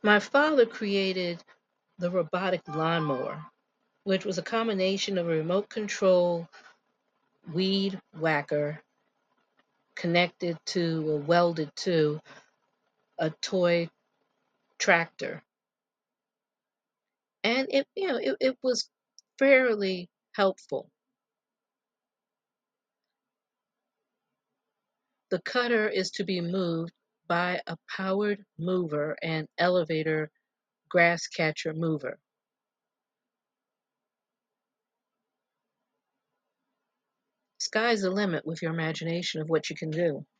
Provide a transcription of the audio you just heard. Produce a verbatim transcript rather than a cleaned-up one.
My father created the robotic lawnmower, which was a combination of a remote control weed whacker connected to or welded to a toy tractor. And it, you know, it, it was fairly helpful. The cutter is to be moved by a powered mover and elevator grass catcher mover. Sky's the limit with your imagination of what you can do.